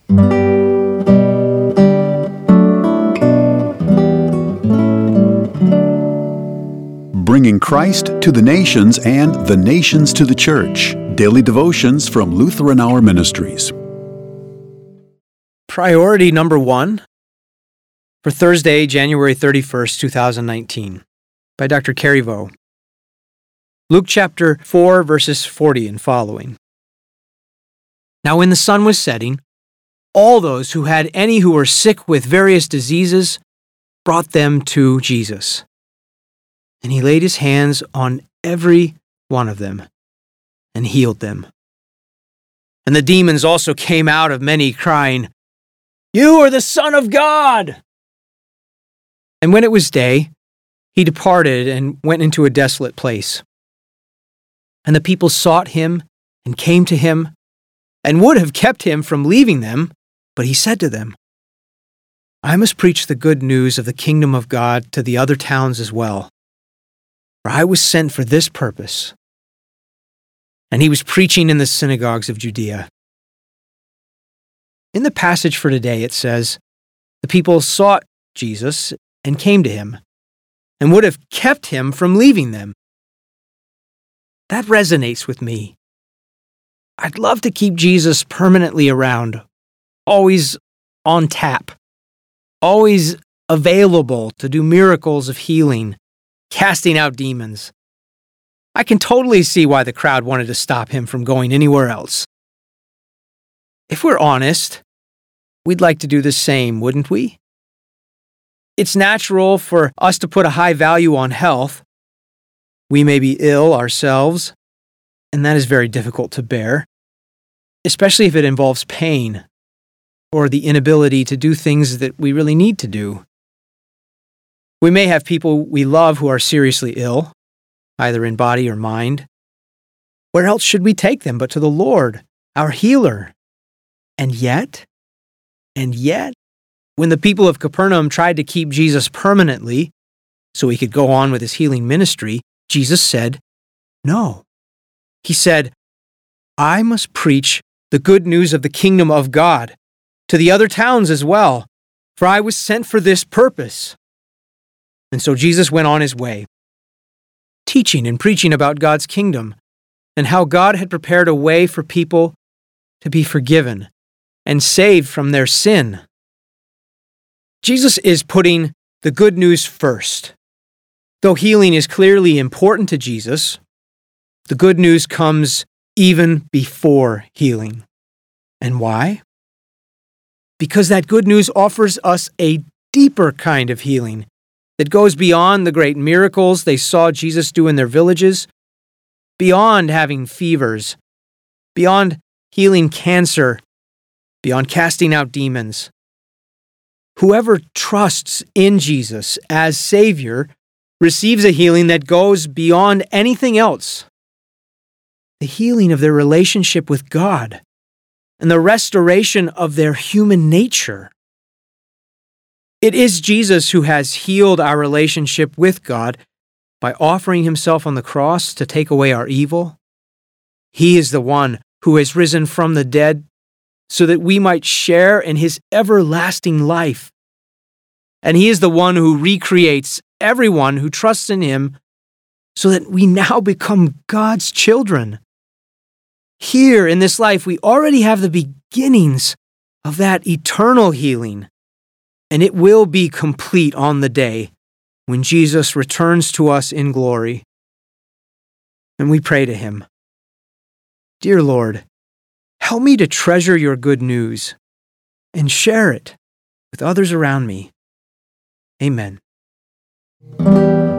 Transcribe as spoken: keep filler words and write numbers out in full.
Bringing Christ to the nations and the nations to the church. Daily devotions from Lutheran Hour Ministries. Priority number one for Thursday, January thirty-first, twenty nineteen, by Doctor Kerry Vo. Luke chapter four, verses forty and following. Now when the sun was setting, all those who had any who were sick with various diseases brought them to Jesus. And he laid his hands on every one of them and healed them. And the demons also came out of many, crying, "You are the Son of God!" And when it was day, he departed and went into a desolate place. And the people sought him and came to him and would have kept him from leaving them, but he said to them, "I must preach the good news of the kingdom of God to the other towns as well. For I was sent for this purpose." And he was preaching in the synagogues of Judea. In the passage for today, it says, the people sought Jesus and came to him, and would have kept him from leaving them. That resonates with me. I'd love to keep Jesus permanently around, always on tap, always available to do miracles of healing, casting out demons. I can totally see why the crowd wanted to stop him from going anywhere else. If we're honest, we'd like to do the same, wouldn't we? It's natural for us to put a high value on health. We may be ill ourselves, and that is very difficult to bear, especially if it involves pain or the inability to do things that we really need to do. We may have people we love who are seriously ill, either in body or mind. Where else should we take them but to the Lord, our healer? And yet, and yet, when the people of Capernaum tried to keep Jesus permanently so he could go on with his healing ministry, Jesus said, no. He said, "I must preach the good news of the kingdom of God to the other towns as well, for I was sent for this purpose." And so Jesus went on his way, teaching and preaching about God's kingdom and how God had prepared a way for people to be forgiven and saved from their sin. Jesus is putting the good news first. Though healing is clearly important to Jesus, the good news comes even before healing. And why? Because that good news offers us a deeper kind of healing that goes beyond the great miracles they saw Jesus do in their villages, beyond having fevers, beyond healing cancer, beyond casting out demons. Whoever trusts in Jesus as Savior receives a healing that goes beyond anything else. The healing of their relationship with God and the restoration of their human nature. It is Jesus who has healed our relationship with God by offering himself on the cross to take away our evil. He is the one who has risen from the dead so that we might share in his everlasting life. And he is the one who recreates everyone who trusts in him so that we now become God's children. Here in this life, we already have the beginnings of that eternal healing. And it will be complete on the day when Jesus returns to us in glory. And we pray to him, "Dear Lord, help me to treasure your good news and share it with others around me." Amen.